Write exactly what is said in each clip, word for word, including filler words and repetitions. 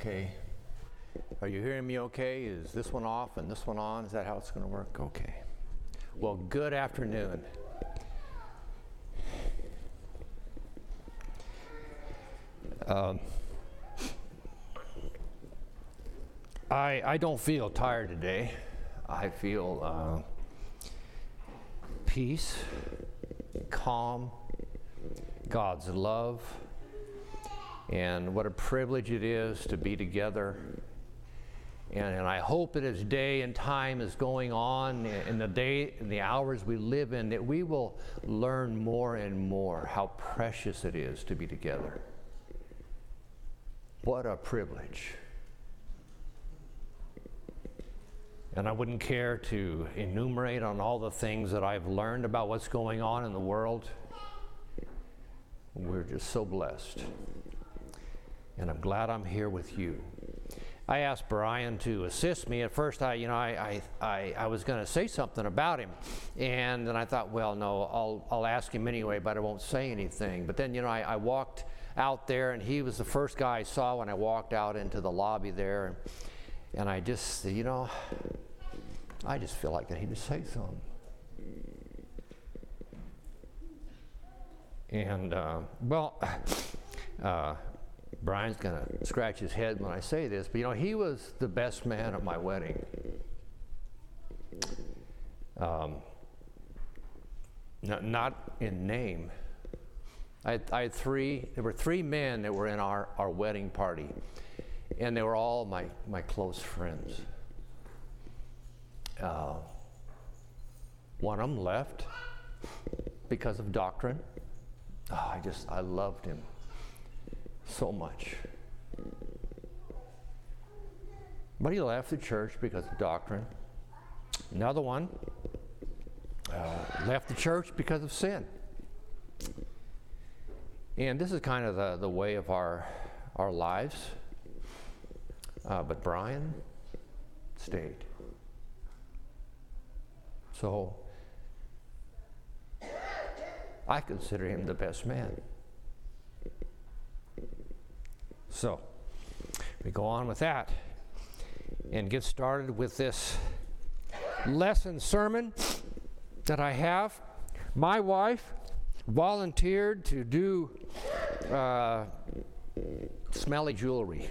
Okay. Are you hearing me okay? Is this one off and this one on? Is that how it's going to work? Okay. Well, good afternoon. Um, I, I don't feel tired today. I feel uh, peace, calm, God's love, and what a privilege it is to be together. And, and I hope that as day and time is going on in the day and the hours we live in, that we will learn more and more how precious it is to be together. What a privilege. And I wouldn't care to enumerate on all the things that I've learned about what's going on in the world. We're just so blessed. And I'm glad I'm here with you. I asked Brian to assist me. At first, I, you know, I, I, I, I was going to say something about him, and then I thought, well, no, I'll, I'll ask him anyway, but I won't say anything. But then, you know, I, I walked out there, and he was the first guy I saw when I walked out into the lobby there, and, and I just, you know, I just feel like I need to say something. And uh, well. Uh, Brian's going to scratch his head when I say this, but you know, he was the best man at my wedding. Um, not, not in name. I had, I had three, there were three men that were in our, our wedding party, and they were all my, my close friends. Uh, one of them left because of doctrine. Oh, I just, I loved him so much. But he left the church because of doctrine. Another one uh, left the church because of sin. And this is kind of the, the way of our, our lives. Uh, but Brian stayed. So I consider him the best man. So, we go on with that and get started with this lesson sermon that I have. My wife volunteered to do uh, smelly jewelry.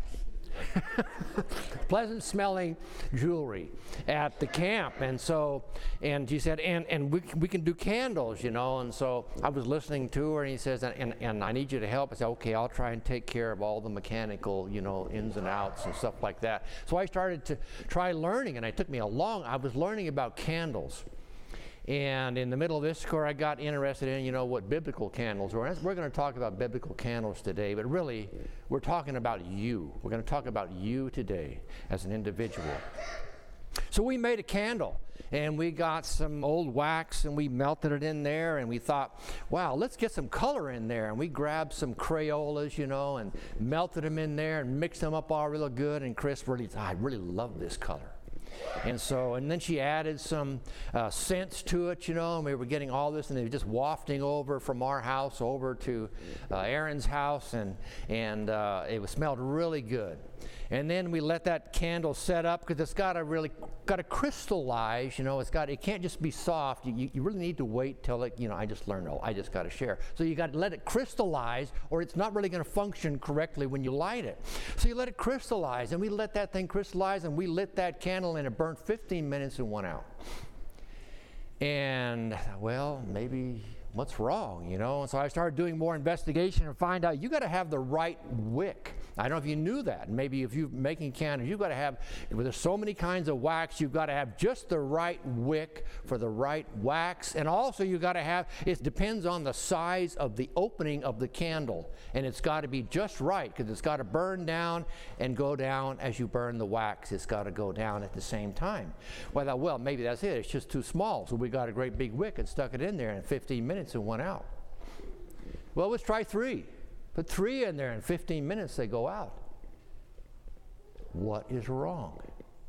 Pleasant smelling jewelry at the camp. And so, and she said, and, and we, we can do candles, you know. And so I was listening to her, and he says, and, and, and I need you to help. I said, okay, I'll try and take care of all the mechanical, you know, ins and outs and stuff like that. So I started to try learning, and it took me a long, I was learning about candles. And in the middle of this course, I got interested in, you know, what biblical candles were. We're going to talk about biblical candles today, but really, we're talking about you. We're going to talk about you today as an individual. So we made a candle, and we got some old wax, and we melted it in there, and we thought, wow, let's get some color in there. And we grabbed some Crayolas, you know, and melted them in there and mixed them up all real good. And Chris really thought, I really love this color. And so, and then she added some uh, scents to it, you know, and we were getting all this, and they were just wafting over from our house over to uh, Aaron's house, and, and uh, it was, smelled really good. And then we let that candle set up, because it's got to really, got to crystallize, you know, it's got, it can't just be soft. You, you really need to wait till it, you know, I just learned, oh, I just got to share. So you got to let it crystallize, or it's not really going to function correctly when you light it. So you let it crystallize, and we let that thing crystallize, and we lit that candle, and it burned fifteen minutes and went out. And, well, maybe what's wrong, you know? And so I started doing more investigation and find out you got to have the right wick. I don't know if you knew that. Maybe if you're making candles, you've got to have, there's so many kinds of wax, you've got to have just the right wick for the right wax. And also you've got to have, it depends on the size of the opening of the candle. And it's got to be just right, because it's got to burn down and go down as you burn the wax. It's got to go down at the same time. Well, I thought, well, maybe that's it. It's just too small. So we got a great big wick and stuck it in there in fifteen minutes and went out. Well, let's try three. Put three in there in fifteen minutes, they go out. What is wrong?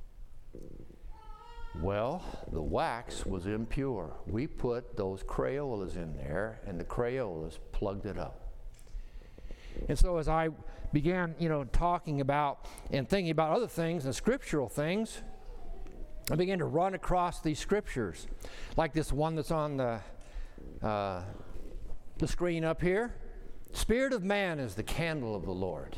Well, the wax was impure. We put those Crayolas in there, and the Crayolas plugged it up. And so as I began, you know, talking about and thinking about other things and scriptural things, I began to run across these scriptures, like this one that's on the uh, the screen up here. Spirit of man is the candle of the Lord.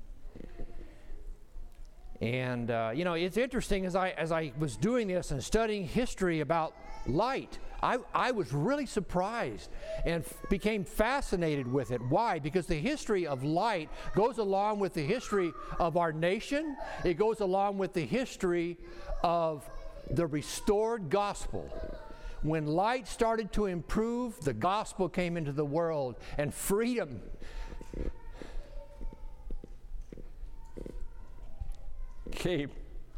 And uh, you know, it's interesting as I as I was doing this and studying history about light, I, I was really surprised and f- became fascinated with it. Why? Because the history of light goes along with the history of our nation. It goes along with the history of the restored gospel. When light started to improve, the gospel came into the world, and freedom came.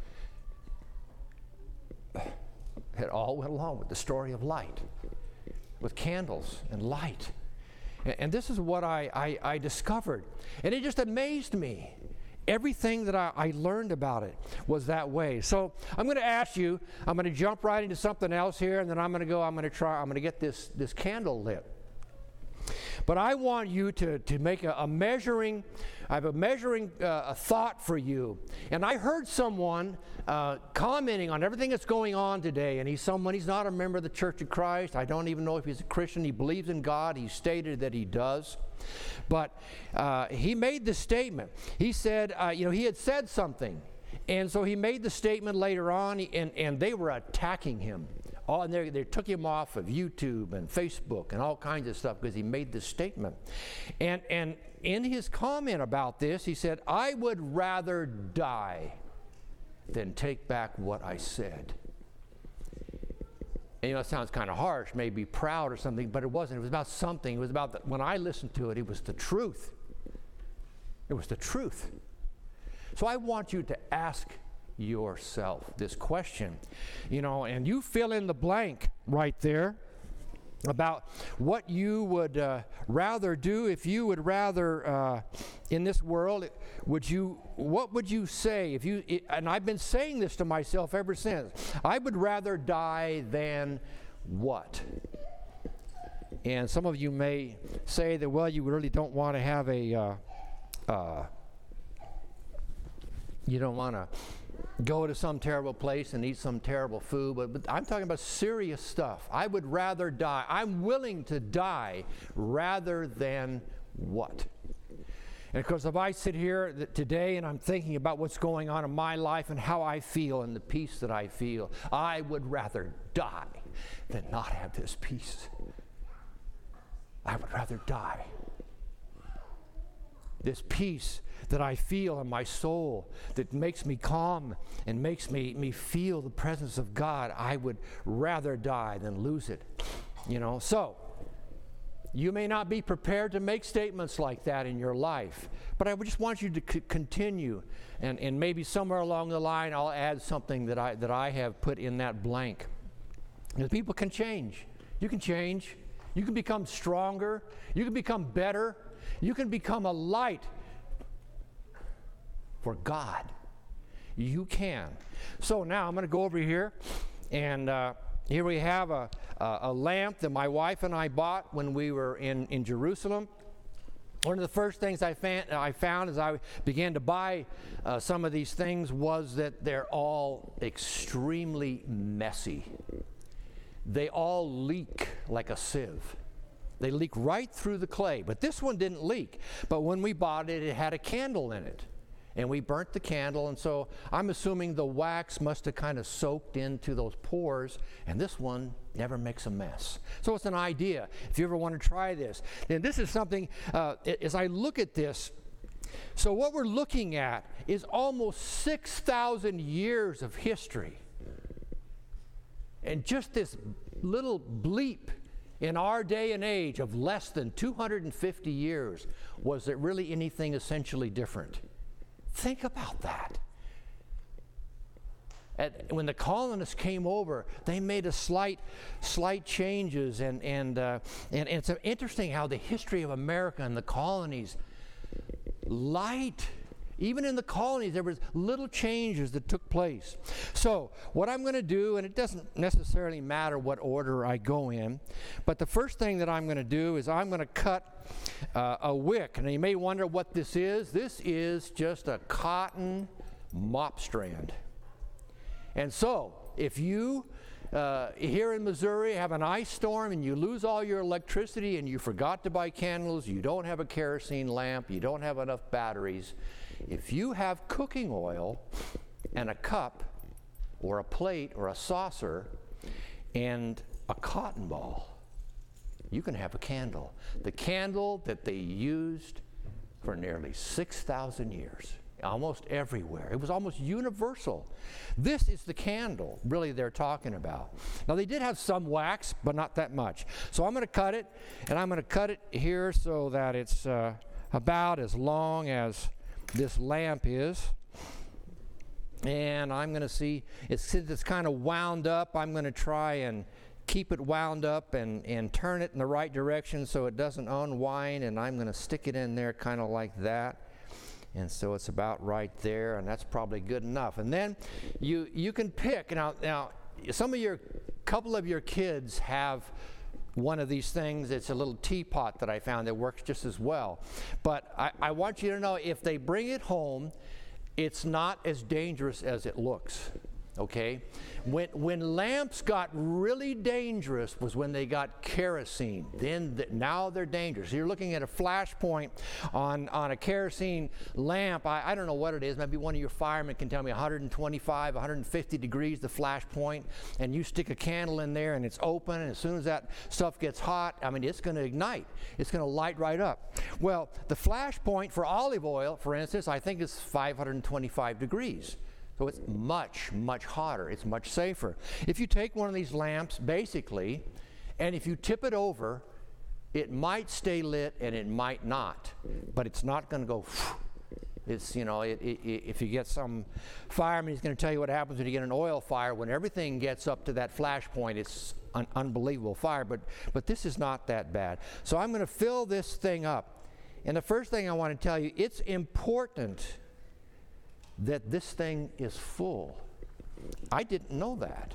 It all went along with the story of light, with candles and light. And, and this is what I, I, I discovered. And it just amazed me. Everything that I, I learned about it was that way. So I'm going to ask you, I'm going to jump right into something else here, and then I'm going to go, I'm going to try, I'm going to get this, this candle lit. But I want you to, to make a, a measuring, I have a measuring uh, a thought for you. And I heard someone uh, commenting on everything that's going on today, and he's someone, he's not a member of the Church of Christ. I don't even know if he's a Christian. He believes in God. He stated that he does. But uh, he made the statement. He said, uh, you know, he had said something. And so he made the statement later on, and, and they were attacking him. Oh, and they, they took him off of YouTube and Facebook and all kinds of stuff because he made this statement. And, and in his comment about this, he said, I would rather die than take back what I said. And, you know, it sounds kind of harsh, maybe proud or something, but it wasn't. It was about something. It was about, the, when I listened to it, it was the truth. It was the truth. So I want you to ask yourself this question, you know, and you fill in the blank right there about what you would uh, rather do. If you would rather uh, in this world, would you, what would you say if you, it, and I've been saying this to myself ever since, I would rather die than what? And some of you may say that, well, you really don't want to have a uh, uh, you don't want to go to some terrible place and eat some terrible food, but, but I'm talking about serious stuff. I would rather die. I'm willing to die rather than what? And of course, if I sit here th- today and I'm thinking about what's going on in my life and how I feel and the peace that I feel, I would rather die than not have this peace. I would rather die. This peace that I feel in my soul that makes me calm and makes me, me feel the presence of God, I would rather die than lose it. You know, so you may not be prepared to make statements like that in your life, but I would just want you to c- continue, and, and maybe somewhere along the line I'll add something that I, that I have put in that blank. Because people can change. You can change. You can become stronger. You can become better. You can become a light for God. You can. So now I'm going to go over here, and uh, here we have a, a, a lamp that my wife and I bought when we were in, in Jerusalem. One of the first things I, fan, I found as I began to buy uh, some of these things was that they're all extremely messy. They all leak like a sieve. They leak right through the clay. But this one didn't leak. But when we bought it, it had a candle in it. And we burnt the candle, and so I'm assuming the wax must have kind of soaked into those pores, and this one never makes a mess. So it's an idea, if you ever want to try this. And this is something, uh, as I look at this, so what we're looking at is almost six thousand years of history. And just this little bleep in our day and age of less than two hundred fifty years, was it really anything essentially different? Think about that. At, when the colonists came over, they made a slight, slight changes, and and, uh, and and it's interesting how the history of America and the colonies, light Even in the colonies, there was little changes that took place. So what I'm going to do, and it doesn't necessarily matter what order I go in, but the first thing that I'm going to do is I'm going to cut uh, a wick. And you may wonder what this is. This is just a cotton mop strand. And so if you Uh, here in Missouri have an ice storm and you lose all your electricity and you forgot to buy candles, you don't have a kerosene lamp, you don't have enough batteries, if you have cooking oil and a cup or a plate or a saucer and a cotton ball, you can have a candle. The candle that they used for nearly six thousand years. Almost everywhere. It was almost universal. This is the candle, really, they're talking about. Now, they did have some wax, but not that much. So I'm going to cut it, and I'm going to cut it here so that it's uh, about as long as this lamp is. And I'm going to see, it's, since it's kind of wound up, I'm going to try and keep it wound up and, and turn it in the right direction so it doesn't unwind, and I'm going to stick it in there kind of like that. And so it's about right there, and that's probably good enough. And then you you can pick. Now, now some of your, couple of your kids have one of these things. It's a little teapot that I found that works just as well. But I, I want you to know, if they bring it home, it's not as dangerous as it looks. Okay? When, when lamps got really dangerous was when they got kerosene. Then the, now they're dangerous. You're looking at a flash point on, on a kerosene lamp. I, I don't know what it is. Maybe one of your firemen can tell me one hundred twenty-five, one hundred fifty degrees, the flash point. And you stick a candle in there and it's open. And as soon as that stuff gets hot, I mean, it's going to ignite. It's going to light right up. Well, the flash point for olive oil, for instance, I think is five hundred twenty-five degrees. So it's much, much hotter. It's much safer. If you take one of these lamps, basically, and if you tip it over, it might stay lit and it might not. But it's not going to go, it's, you know, it, it, it, if you get some fireman, he's going to tell you what happens when you get an oil fire. When everything gets up to that flash point, it's an unbelievable fire. But, but this is not that bad. So I'm going to fill this thing up. And the first thing I want to tell you, it's important that this thing is full. I didn't know that.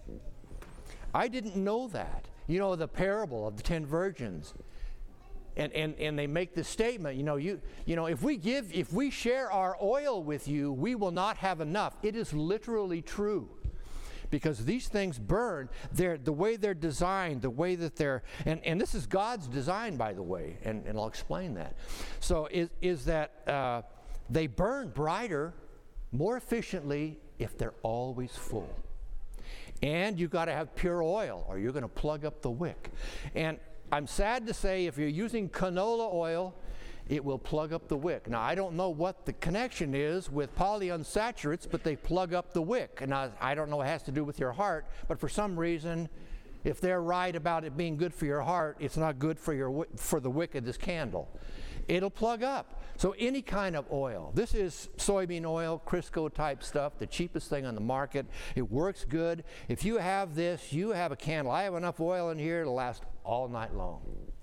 I didn't know that. You know, the parable of the ten virgins. And, and, and they make this statement, you know, you, you know, if we give, if we share our oil with you, we will not have enough. It is literally true. Because these things burn, they're, the way they're designed, the way that they're, and, and this is God's design, by the way, and, and I'll explain that. So is, is that uh, they burn brighter, more efficiently, if they're always full. And you've got to have pure oil or you're going to plug up the wick. And I'm sad to say, if you're using canola oil, it will plug up the wick. Now, I don't know what the connection is with polyunsaturates, but they plug up the wick. And I, I don't know what it has to do with your heart, but for some reason, if they're right about it being good for your heart, it's not good for your for the wick of this candle. It'll plug up. So any kind of oil. This is soybean oil, Crisco type stuff, the cheapest thing on the market. It works good. If you have this, you have a candle. I have enough oil in here to last all night long.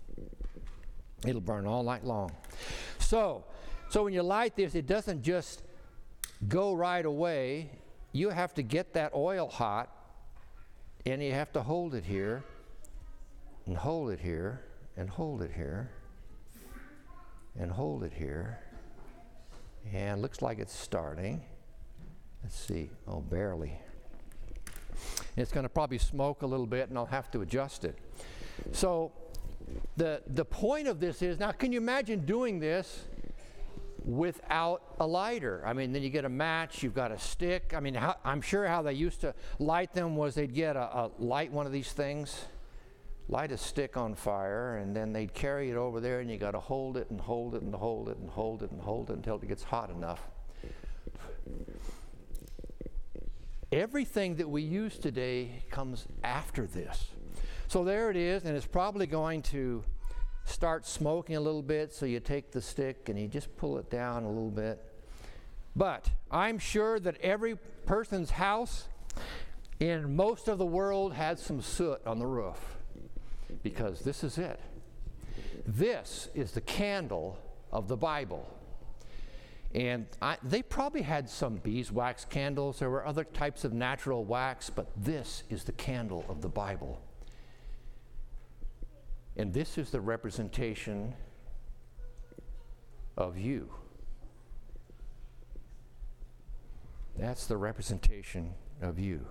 It'll burn all night long. So, so when you light this, it doesn't just go right away. You have to get that oil hot, and you have to hold it here, and hold it here, and hold it here, and hold it here. And looks like it's starting. Let's see. Oh, barely. It's going to probably smoke a little bit, and I'll have to adjust it. So the the point of this is, now can you imagine doing this without a lighter? I mean, then you get a match, you've got a stick. I mean, how, I'm sure how they used to light them was they'd get a, a light one of these things, light a stick on fire, and then they'd carry it over there, and you got to hold it and hold it and hold it and hold it and hold it until it gets hot enough. Everything that we use today comes after this. So there it is, and it's probably going to start smoking a little bit, so you take the stick and you just pull it down a little bit. But I'm sure that every person's house in most of the world has some soot on the roof, because this is it. This is the candle of the Bible. And I, they probably had some beeswax candles. There were other types of natural wax, but this is the candle of the Bible. And this is the representation of you. That's the representation of you.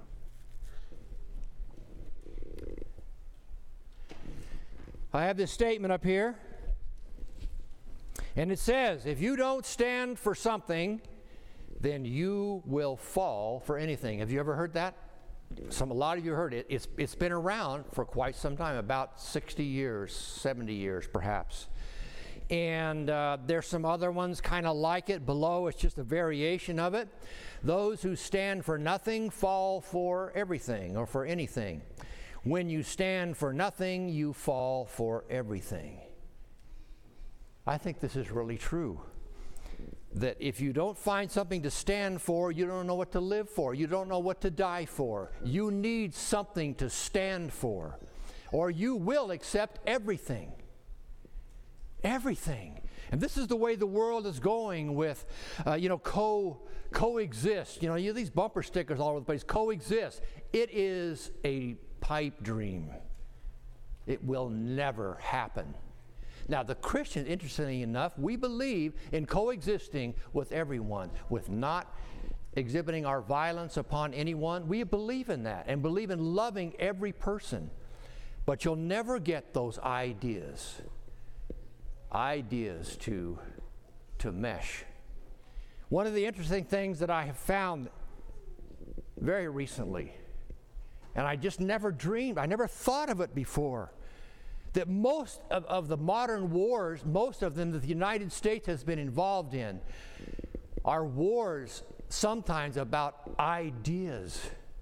I have this statement up here, and it says, if you don't stand for something, then you will fall for anything. Have you ever heard that? Some, a lot of you heard it. It's, it's been around for quite some time, about sixty years, seventy years perhaps. And uh, there's some other ones kind of like it below. It's just a variation of it. Those who stand for nothing fall for everything or for anything. When you stand for nothing, you fall for everything. I think this is really true. That if you don't find something to stand for, you don't know what to live for. You don't know what to die for. You need something to stand for, or you will accept everything. Everything. And this is the way the world is going with, uh, you know, co coexist. You know, you these bumper stickers all over the place. Coexist. It is a pipe dream. It will never happen. Now, the Christians, interestingly enough, we believe in coexisting with everyone, with not exhibiting our violence upon anyone. We believe in that and believe in loving every person. But you'll never get those ideas, ideas to, to mesh. One of the interesting things that I have found very recently, and I just never dreamed, I never thought of it before, that most of, of the modern wars, most of them that the United States has been involved in, are wars sometimes about ideas.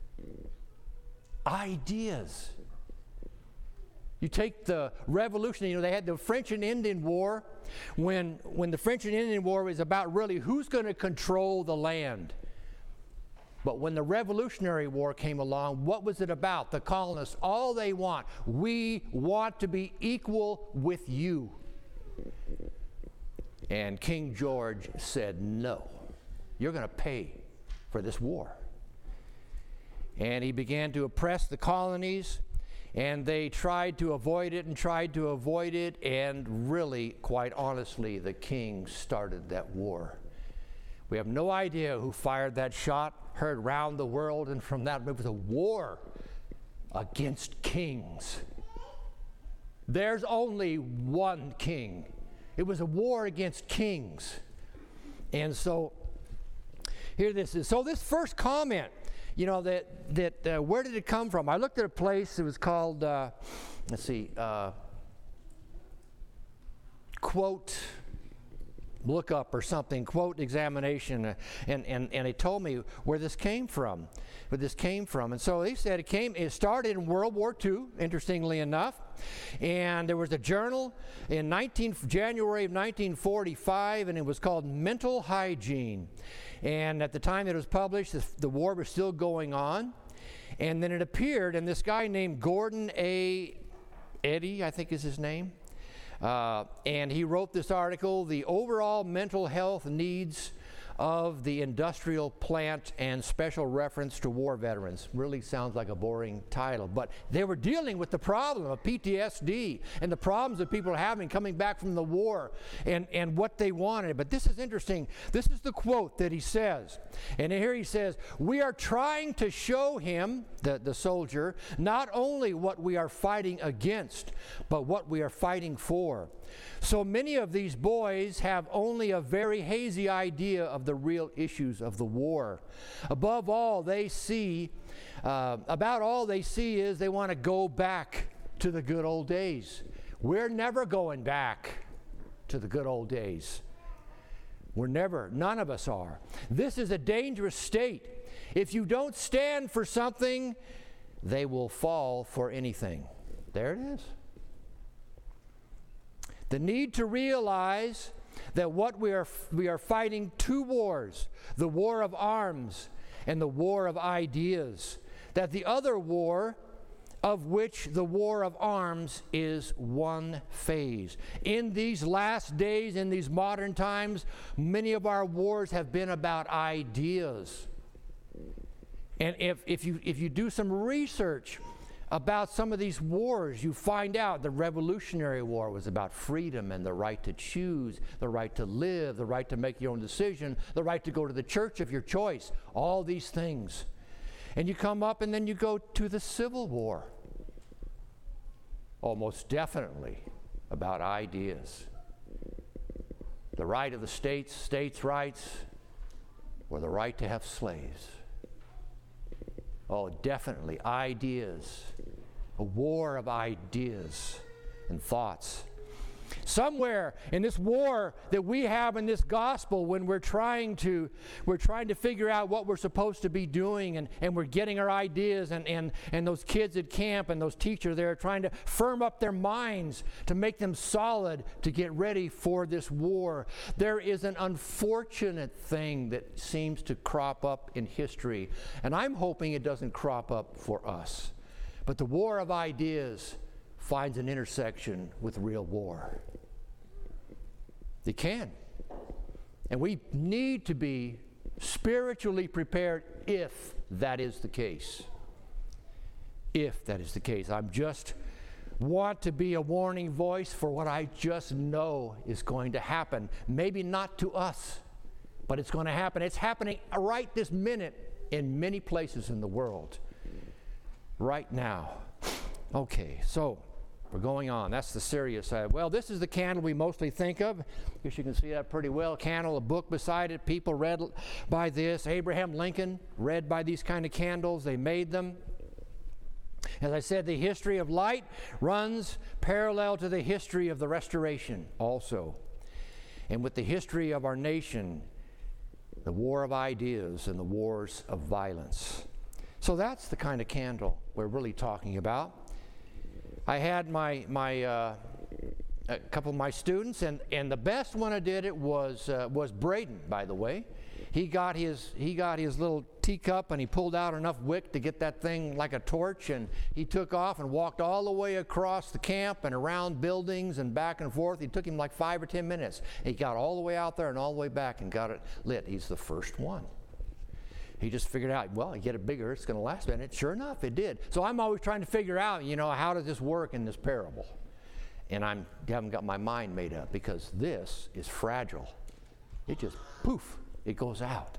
Ideas. You take the revolution, you know, they had the French and Indian War, when, when the French and Indian War was about really who's going to control the land. But when the Revolutionary War came along, what was it about? The colonists, all they want, we want to be equal with you. And King George said, no, you're going to pay for this war. And he began to oppress the colonies, and they tried to avoid it and tried to avoid it, and really, quite honestly, the king started that war. We have no idea who fired that shot, heard round the world, and from that it was a war against kings. There's only one king. It was a war against kings. And so, here this is. So this first comment, you know, that, that uh, where did it come from? I looked at a place, it was called, uh, let's see, uh, quote, look up or something, quote examination, uh, and, and, and it told me where this came from, where this came from. And so they said it came, it started in World War Two, interestingly enough, and there was a journal in nineteen, January of nineteen forty-five, and it was called Mental Hygiene. And at the time it was published, the, the war was still going on, and then it appeared, and this guy named Gordon A. Eddy, I think is his name, Uh, and he wrote this article, The Overall Mental Health Needs of the Industrial Plant and Special Reference to War Veterans. Really sounds like a boring title, but they were dealing with the problem of P T S D and the problems that people are having coming back from the war and, and what they wanted. But this is interesting. This is the quote that he says. And here he says, we are trying to show him, the, the soldier, not only what we are fighting against, but what we are fighting for. So many of these boys have only a very hazy idea of the real issues of the war. Above all, they see, uh, about all they see is they want to go back to the good old days. We're never going back to the good old days. We're never, none of us are. This is a dangerous state. If you don't stand for something, they will fall for anything. There it is. The need to realize that what we are we are fighting two wars, the war of arms and the war of ideas, that the other war of which the war of arms is one phase. In these last days, in these modern times, many of our wars have been about ideas. And if, if, you, if you do some research about some of these wars, you find out the Revolutionary War was about freedom and the right to choose, the right to live, the right to make your own decision, the right to go to the church of your choice, all these things. And you come up and then you go to the Civil War. Almost definitely about ideas. The right of the states, states' rights, or the right to have slaves. Oh, definitely ideas. A war of ideas and thoughts. Somewhere in this war that we have in this gospel, when we're trying to we're trying to figure out what we're supposed to be doing, and, and we're getting our ideas, and, and, and those kids at camp and those teachers there are trying to firm up their minds to make them solid to get ready for this war. There is an unfortunate thing that seems to crop up in history, and I'm hoping it doesn't crop up for us. But the war of ideas finds an intersection with real war. They can. And we need to be spiritually prepared if that is the case. If that is the case. I just want to be a warning voice for what I just know is going to happen. Maybe not to us, but it's going to happen. It's happening right this minute in many places in the world. Right now. Okay, so we're going on. That's the serious side. Well, this is the candle we mostly think of. I guess you can see that pretty well. Candle, a book beside it. People read by this. Abraham Lincoln read by these kind of candles. They made them. As I said, the history of light runs parallel to the history of the Restoration also. And with the history of our nation, the war of ideas and the wars of violence. So that's the kind of candle we're really talking about. I had my my uh, a couple of my students, and, and the best one I did it was uh, was Braden, by the way. He got his he got his little teacup and he pulled out enough wick to get that thing like a torch, and he took off and walked all the way across the camp and around buildings and back and forth. It took him like five or ten minutes. He got all the way out there and all the way back and got it lit. He's the first one. He just figured out, well, you get it bigger, it's going to last. And it, sure enough, it did. So I'm always trying to figure out, you know, how does this work in this parable? And I haven't got my mind made up, because this is fragile. It just, poof, it goes out.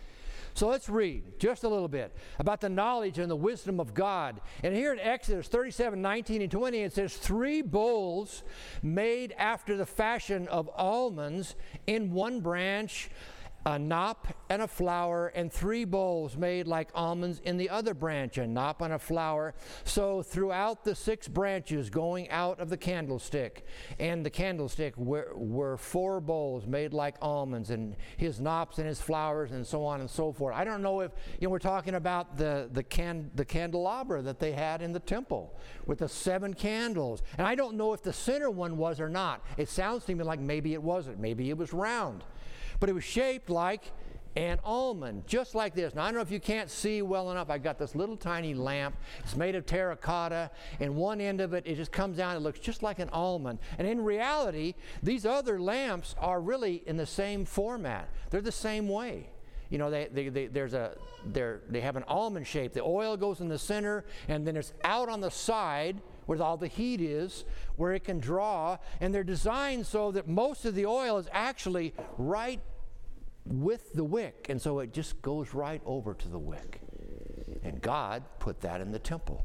So let's read just a little bit about the knowledge and the wisdom of God. And here in Exodus thirty-seven, nineteen, and twenty, it says, three bowls made after the fashion of almonds in one branch, a knop and a flower, and three bowls made like almonds in the other branch, a knop and a flower. So throughout the six branches going out of the candlestick, and the candlestick were, were four bowls made like almonds, and his knops and his flowers, and so on and so forth. I don't know if, you know, we're talking about the, the, can, the candelabra that they had in the temple with the seven candles. And I don't know if the center one was or not. It sounds to me like maybe it wasn't. Maybe it was round. But it was shaped like an almond, just like this. Now, I don't know if you can't see well enough. I got this little tiny lamp. It's made of terracotta, and one end of it, it just comes down. It looks just like an almond. And in reality, these other lamps are really in the same format. They're the same way. You know, they, they, they, there's a, they're, they have an almond shape. The oil goes in the center, and then it's out on the side where all the heat is, where it can draw. And they're designed so that most of the oil is actually right with the wick. And so it just goes right over to the wick. And God put that in the temple.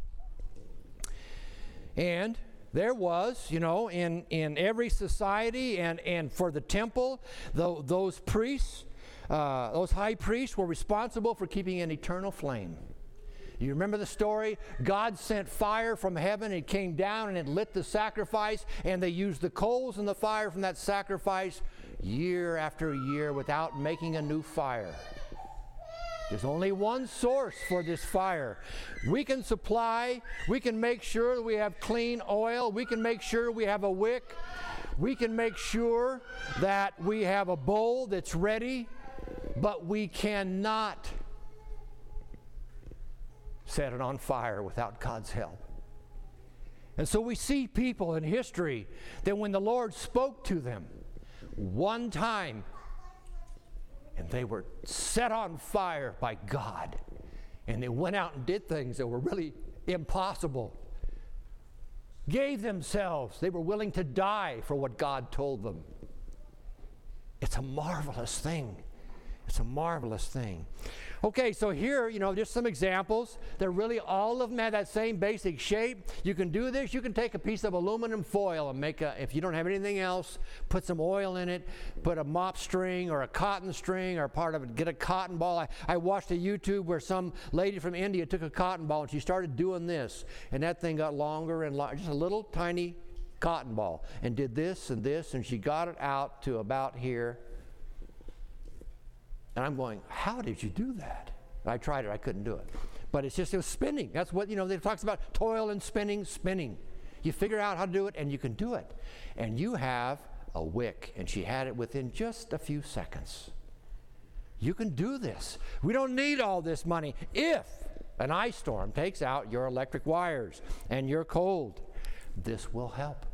And there was, you know, in, in every society and, and for the temple, the, those priests, uh, those high priests were responsible for keeping an eternal flame. You remember the story? God sent fire from heaven. It came down and it lit the sacrifice, and they used the coals and the fire from that sacrifice year after year without making a new fire. There's only one source for this fire. We can supply, we can make sure that we have clean oil, we can make sure we have a wick, we can make sure that we have a bowl that's ready, but we cannot set it on fire without God's help. And so we see people in history that when the Lord spoke to them one time, and they were set on fire by God, and they went out and did things that were really impossible, gave themselves, they were willing to die for what God told them. It's a marvelous thing. It's a marvelous thing. Okay, so here, you know, just some examples. They're really, all of them have that same basic shape. You can do this. You can take a piece of aluminum foil and make a, if you don't have anything else, put some oil in it, put a mop string or a cotton string or part of it, get a cotton ball. I, I watched a YouTube where some lady from India took a cotton ball and she started doing this, and that thing got longer and longer, just a little tiny cotton ball, and did this and this, and she got it out to about here. And I'm going, how did you do that? I tried it, I couldn't do it. But it's just, it was spinning. That's what, you know, it talks about toil and spinning, spinning. You figure out how to do it, and you can do it. And you have a wick, and she had it within just a few seconds. You can do this. We don't need all this money if an ice storm takes out your electric wires and you're cold. This will help.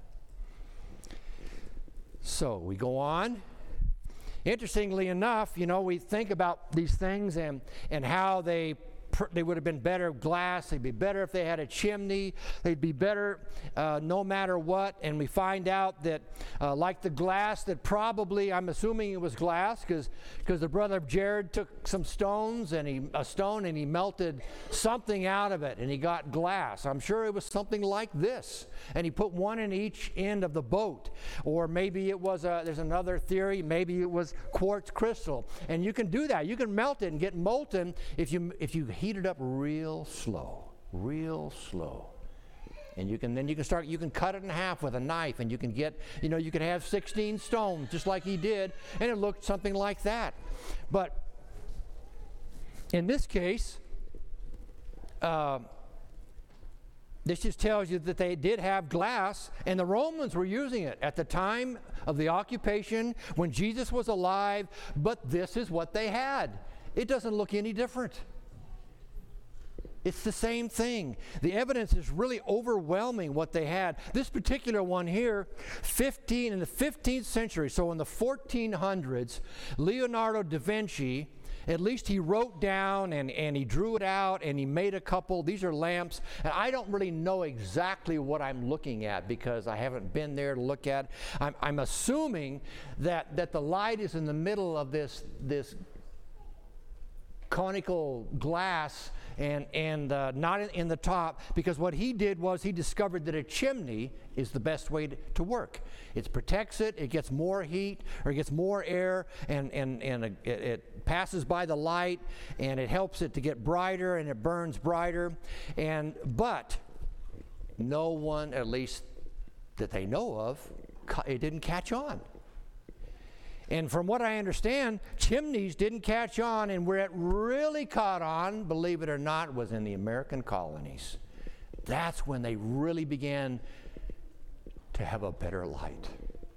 So we go on. Interestingly enough, you know, we think about these things and, and how they they would have been better glass. They'd be better if they had a chimney. They'd be better uh, no matter what. And we find out that, uh, like the glass, that probably, I'm assuming it was glass, because because the brother of Jared took some stones and he a stone and he melted something out of it and he got glass. I'm sure it was something like this. And he put one in each end of the boat. Or maybe it was a, there's another theory, maybe it was quartz crystal. And you can do that. You can melt it and get molten if you if you heat it up real slow, real slow. And you can then you can start, you can cut it in half with a knife, and you can get, you know, you can have sixteen stones just like he did, and it looked something like that. But in this case, uh, this just tells you that they did have glass, and the Romans were using it at the time of the occupation when Jesus was alive, but this is what they had. It doesn't look any different. It's the same thing. The evidence is really overwhelming what they had. This particular one here, fifteen in the fifteenth century, so in the fourteen hundreds, Leonardo da Vinci, at least he wrote down and, and he drew it out and he made a couple. These are lamps. And I don't really know exactly what I'm looking at because I haven't been there to look at. I'm, I'm assuming that, that the light is in the middle of this, this conical glass and, and uh, not in, in the top, because what he did was he discovered that a chimney is the best way to, to work. It protects it, it gets more heat, or it gets more air, and, and, and it, it passes by the light, and it helps it to get brighter, and it burns brighter. And but no one, at least that they know of, it didn't catch on. And from what I understand, chimneys didn't catch on, and where it really caught on, believe it or not, was in the American colonies. That's when they really began to have a better light.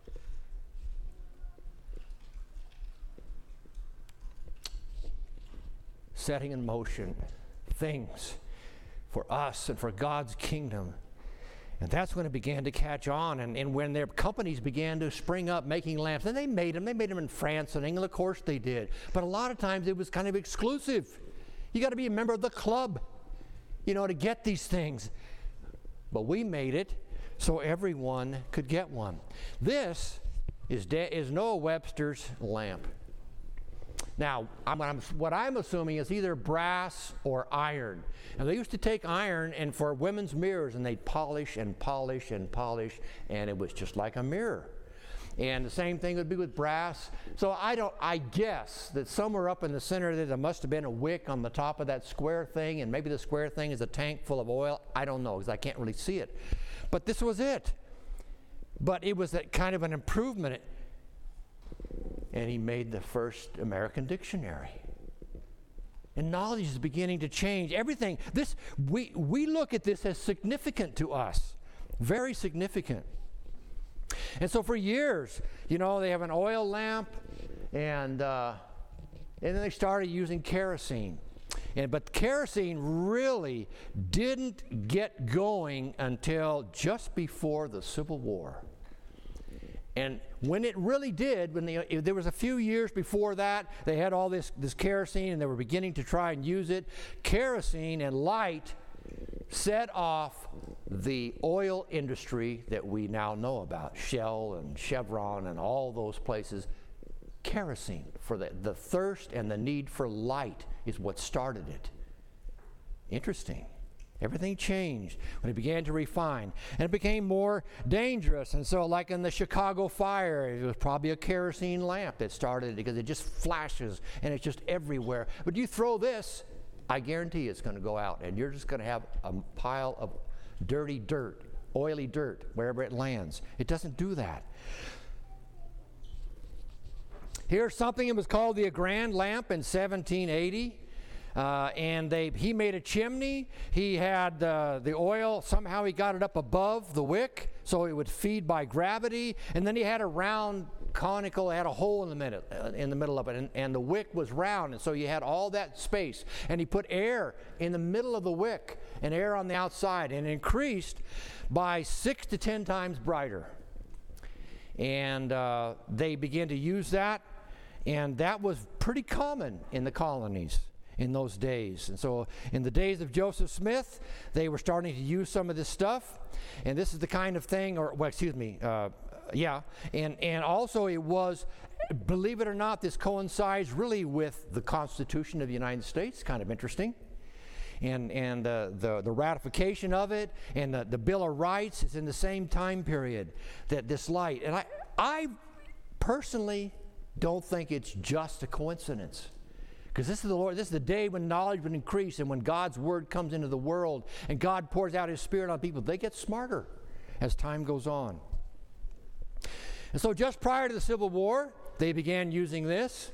Setting in motion things for us and for God's kingdom. And that's when it began to catch on, and, and when their companies began to spring up making lamps. And they made them. They made them in France and England. Of course they did. But a lot of times it was kind of exclusive. You got to be a member of the club, you know, to get these things. But we made it so everyone could get one. This is, De- is Noah Webster's lamp. Now, I'm, I'm, what I'm assuming is either brass or iron. And they used to take iron and for women's mirrors, and they'd polish and polish and polish, and it was just like a mirror. And the same thing would be with brass. So I don't, I guess that somewhere up in the center there, there must have been a wick on the top of that square thing, and maybe the square thing is a tank full of oil. I don't know, because I can't really see it. But this was it. But it was that kind of an improvement. And he made the first American dictionary. And knowledge is beginning to change. Everything, this, we, we look at this as significant to us. Very significant. And so for years, you know, they have an oil lamp, and, uh, and then they started using kerosene. And, but kerosene really didn't get going until just before the Civil War. And when it really did, when the, there was a few years before that, they had all this, this kerosene and they were beginning to try and use it. Kerosene and light set off the oil industry that we now know about, Shell and Chevron and all those places. Kerosene, for the, the thirst and the need for light is what started it. Interesting. Everything changed when it began to refine, and it became more dangerous. And so, like in the Chicago fire, it was probably a kerosene lamp that started it, because it just flashes and it's just everywhere. But you throw this, I guarantee it's going to go out, and you're just going to have a pile of dirty dirt, oily dirt, wherever it lands. It doesn't do that. Here's something that was called the Grand lamp in seventeen eighty. Uh, and they, he made a chimney. He had uh, the oil, somehow he got it up above the wick so it would feed by gravity. And then he had a round conical, it had a hole in the middle, uh, in the middle of it, and, and the wick was round, and so you had all that space. And he put air in the middle of the wick and air on the outside, and it increased by six to ten times brighter. And uh, they began to use that, and that was pretty common in the colonies in those days. And so in the days of Joseph Smith, they were starting to use some of this stuff. And this is the kind of thing, or well, excuse me, uh, yeah. And, and also it was, believe it or not, this coincides really with the Constitution of the United States. Kind of interesting. And, and uh, the, the ratification of it and the, the Bill of Rights is in the same time period that this light. And I, I personally don't think it's just a coincidence. Because this is the Lord, this is the day when knowledge would increase, and when God's word comes into the world and God pours out his Spirit on people, they get smarter as time goes on. And so just prior to the Civil War, they began using this.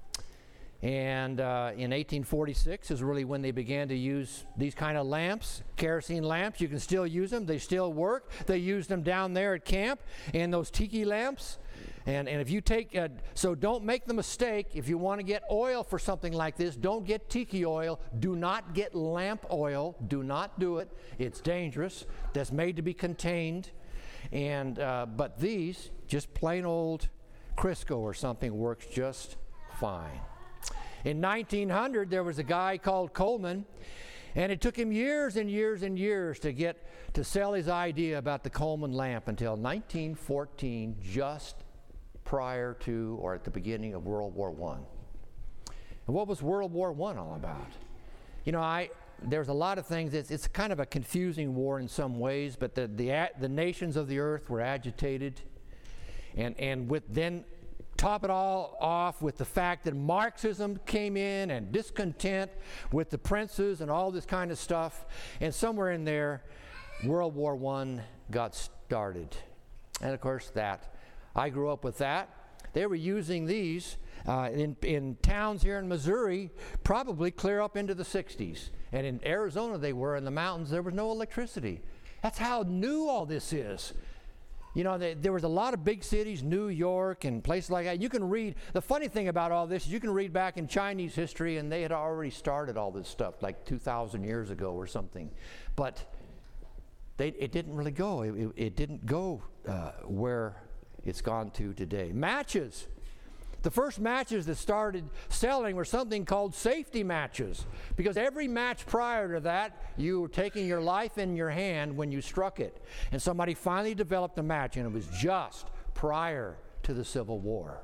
And uh, in eighteen forty-six is really when they began to use these kind of lamps, kerosene lamps. You can still use them. They still work. They used them down there at camp, and those tiki lamps. And, and if you take, uh, so don't make the mistake, if you want to get oil for something like this, don't get tiki oil. Do not get lamp oil. Do not do it. It's dangerous. That's made to be contained. And uh, but these, just plain old Crisco or something, works just fine. In nineteen hundred, there was a guy called Coleman, and it took him years and years and years to get to sell his idea about the Coleman lamp until nineteen fourteen, just prior to or at the beginning of World War One. And what was World War One all about? You know, I there's a lot of things. It's, it's kind of a confusing war in some ways, but the the the nations of the earth were agitated, and and with then top it all off with the fact that Marxism came in and discontent with the princes and all this kind of stuff, and somewhere in there, World War One got started, and of course that. I grew up with that. They were using these uh, in, in towns here in Missouri, probably clear up into the sixties. And in Arizona they were, in the mountains, there was no electricity. That's how new all this is. You know, they, there was a lot of big cities, New York and places like that. You can read, the funny thing about all this is you can read back in Chinese history, and they had already started all this stuff like two thousand years ago or something. But they, it didn't really go. It, it, it didn't go uh, where it's gone to today. Matches. The first matches that started selling were something called safety matches, because every match prior to that, you were taking your life in your hand when you struck it. And somebody finally developed a match, and it was just prior to the Civil War.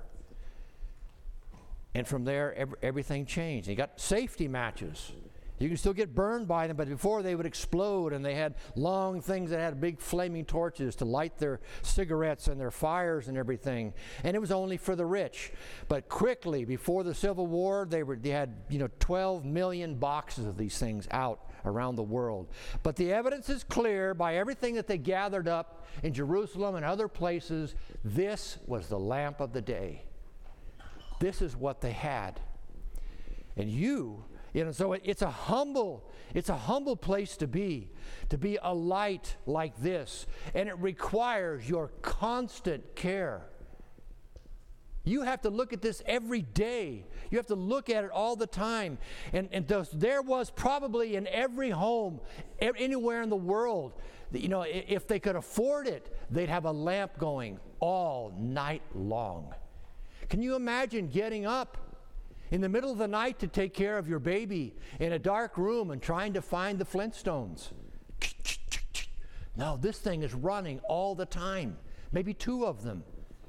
And from there, every, everything changed. You got safety matches. You can still get burned by them, but before they would explode, and they had long things that had big flaming torches to light their cigarettes and their fires and everything. And it was only for the rich. But quickly, before the Civil War, they were they had you know twelve million boxes of these things out around the world. But the evidence is clear by everything that they gathered up in Jerusalem and other places. This was the lamp of the day. This is what they had. And you You know, so it, it's a humble, it's a humble place to be, to be a light like this, and it requires your constant care. You have to look at this every day. You have to look at it all the time. And, and those, there was probably in every home, e- anywhere in the world, you know, if they could afford it, they'd have a lamp going all night long. Can you imagine getting up in the middle of the night to take care of your baby in a dark room and trying to find the Flintstones? No, this thing is running all the time. Maybe two of them.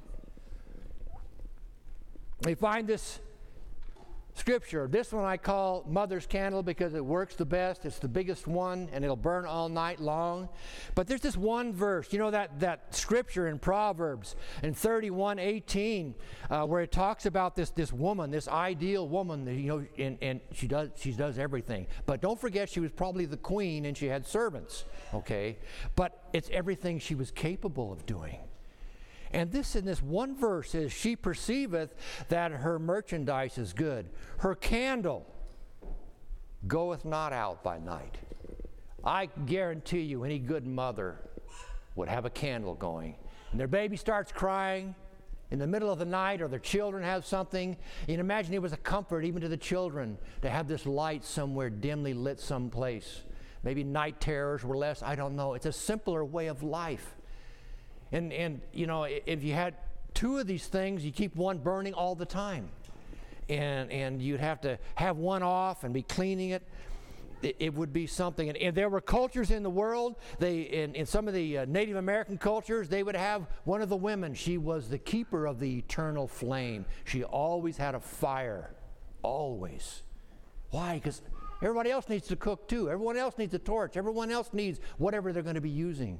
We find this scripture. This one I call Mother's Candle because it works the best. It's the biggest one, and it'll burn all night long. But there's this one verse, you know, that, that scripture in Proverbs in thirty-one eighteen, uh, where it talks about this, this woman, this ideal woman, that, you know, and, and she does she does everything. But don't forget, she was probably the queen, and she had servants, okay? But it's everything she was capable of doing. And this in this one verse is, she perceiveth that her merchandise is good. Her candle goeth not out by night. I guarantee you any good mother would have a candle going. And their baby starts crying in the middle of the night, or their children have something. You can imagine it was a comfort even to the children to have this light somewhere dimly lit someplace. Maybe night terrors were less, I don't know. It's a simpler way of life. And, and you know, if you had two of these things, you keep one burning all the time. And, and you'd have to have one off and be cleaning it. It, it would be something. And, and there were cultures in the world, they, in, in some of the uh, Native American cultures, they would have one of the women. She was the keeper of the eternal flame. She always had a fire. Always. Why? Because everybody else needs to cook too. Everyone else needs a torch. Everyone else needs whatever they're going to be using.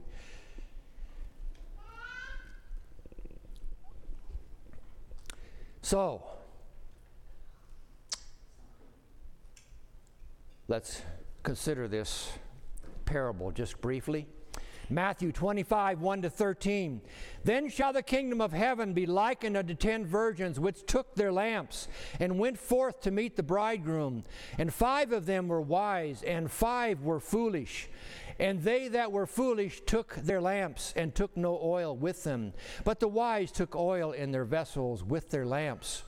So, let's consider this parable just briefly. Matthew twenty-five, one to thirteen. Then shall the kingdom of heaven be likened unto ten virgins, which took their lamps, and went forth to meet the bridegroom. And five of them were wise, and five were foolish. And they that were foolish took their lamps, and took no oil with them. But the wise took oil in their vessels with their lamps.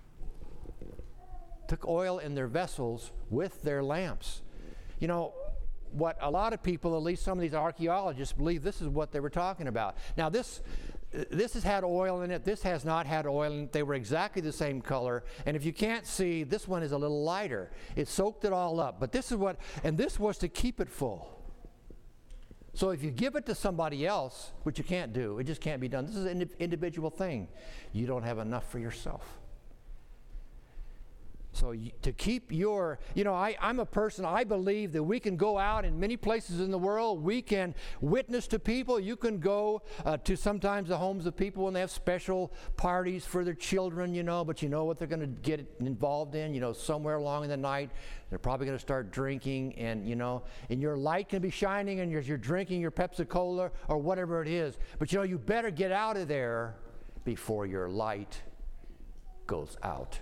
Took oil in their vessels with their lamps. You know, what a lot of people, at least some of these archaeologists, believe this is what they were talking about. Now this this has had oil in it, this has not had oil in it. They were exactly the same color. And if you can't see, this one is a little lighter. It soaked it all up. But this is what, and this was to keep it full. So if you give it to somebody else, which you can't do, it just can't be done. This is an individual thing. You don't have enough for yourself. So you, to keep your, you know, I, I'm a person, I believe that we can go out in many places in the world. We can witness to people. You can go uh, to sometimes the homes of people when they have special parties for their children, you know, but you know what they're going to get involved in, you know, somewhere along in the night. They're probably going to start drinking, and, you know, and your light can be shining, and you're, you're drinking your Pepsi-Cola or whatever it is. But, you know, you better get out of there before your light goes out.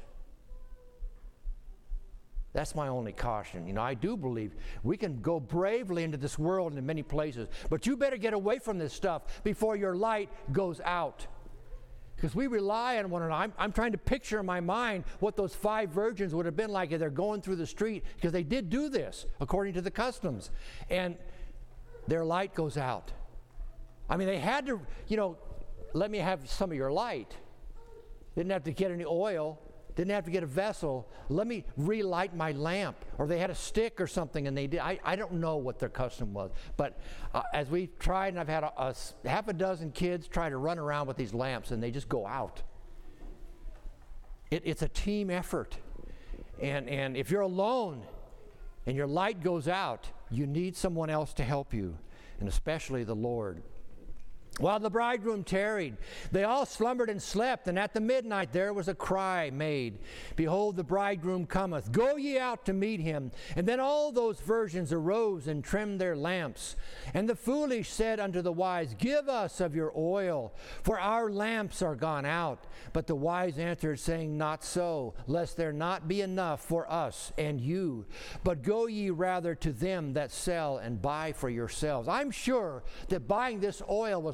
That's my only caution. You know, I do believe we can go bravely into this world in many places, but you better get away from this stuff before your light goes out. Because we rely on one another. I'm, I'm trying to picture in my mind what those five virgins would have been like if they're going through the street, because they did do this according to the customs. And their light goes out. I mean, they had to, you know, let me have some of your light. Didn't have to get any oil. Didn't have to get a vessel. Let me relight my lamp. Or they had a stick or something, and they did. I, I don't know what their custom was. But uh, as we tried, and I've had a, a, half a dozen kids try to run around with these lamps, and they just go out. It, it's a team effort. And, and if you're alone and your light goes out, you need someone else to help you, and especially the Lord. While the bridegroom tarried, they all slumbered and slept, and at the midnight there was a cry made, Behold, the bridegroom cometh, go ye out to meet him. And then all those virgins arose and trimmed their lamps. And the foolish said unto the wise, Give us of your oil, for our lamps are gone out. But the wise answered, saying, Not so, lest there not be enough for us and you. But go ye rather to them that sell, and buy for yourselves. I'm sure that buying this oil was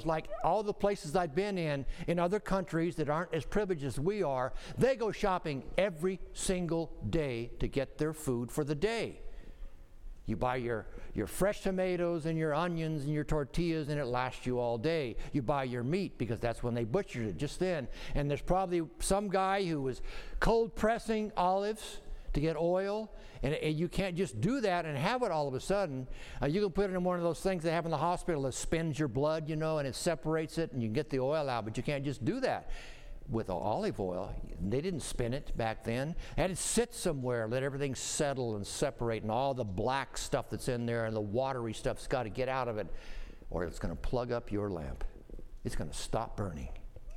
like all the places I've been in, in other countries that aren't as privileged as we are, they go shopping every single day to get their food for the day. You buy your, your fresh tomatoes and your onions and your tortillas, and it lasts you all day. You buy your meat because that's when they butchered it, just then. And there's probably some guy who was cold pressing olives to get oil, and, and you can't just do that and have it all of a sudden. Uh, you can put it in one of those things they have in the hospital that spins your blood, you know, and it separates it, and you can get the oil out, but you can't just do that. With olive oil, they didn't spin it back then. They had to sit somewhere, let everything settle and separate, and all the black stuff that's in there and the watery stuff's got to get out of it, or it's going to plug up your lamp. It's going to stop burning.